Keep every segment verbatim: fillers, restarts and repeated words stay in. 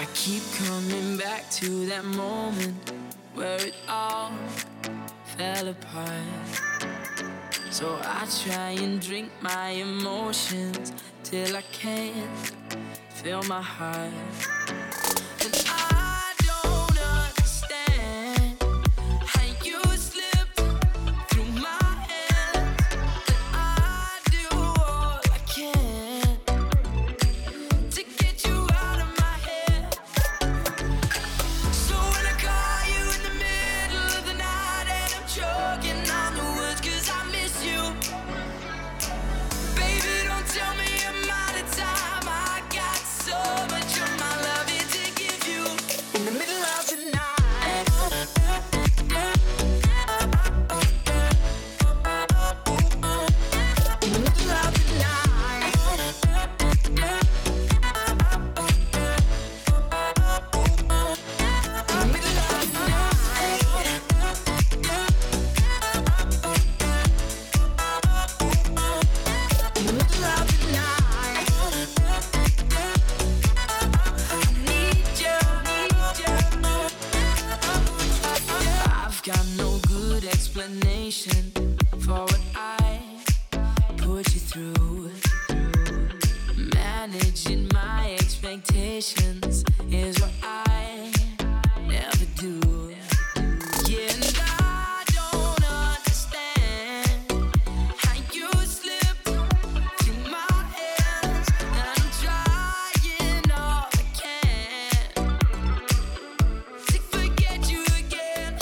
I keep coming back to that moment where it all fell apart. So I try and drink my emotions till I can't feel my heart. And I don't understand how you slip through my hands. And I do all I can to get you out of my head. So when I call you in the middle of the night and I'm choking on the words 'cause I miss you, baby, don't tell me I'm out of time. I got so much of my love here to give you in the middle of the night. In the middle of the night. In the middle of the night. In the middle of the night. I need you, need you. I've got no good explanation for what I put you through. Managing my expectations is what I never do. Yeah, and I don't understand how you slip through my hands, and I'm trying all I can to forget you again.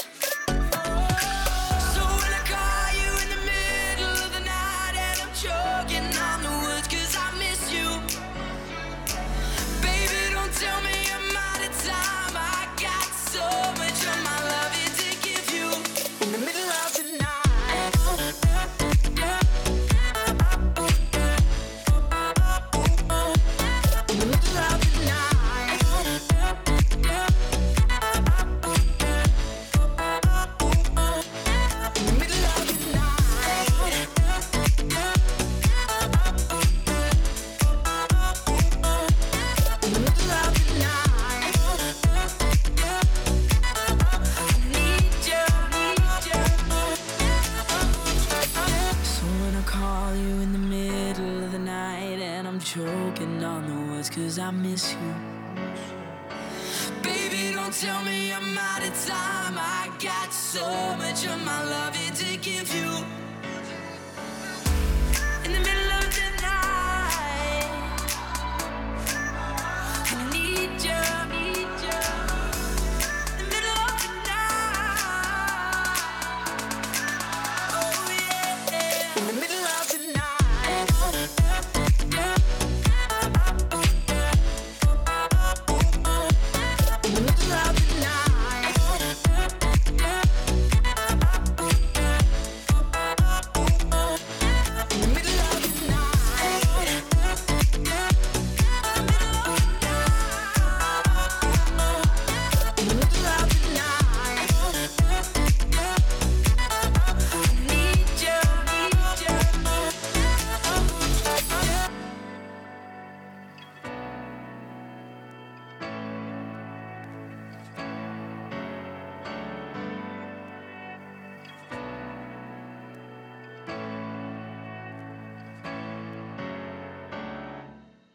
So when I call you in the middle of the night and I'm choking on the words 'cause I miss you, baby, don't tell me I'm out of time. I got so much of my love here to give you in the middle of the night. In the middle of the night. In the middle of the night. In the middle of the night. I need you, need you. So when I call you in the middle of the night and I'm choking on the words 'cause I miss you, baby, don't tell me I'm out of time. I got so much of my love here to give you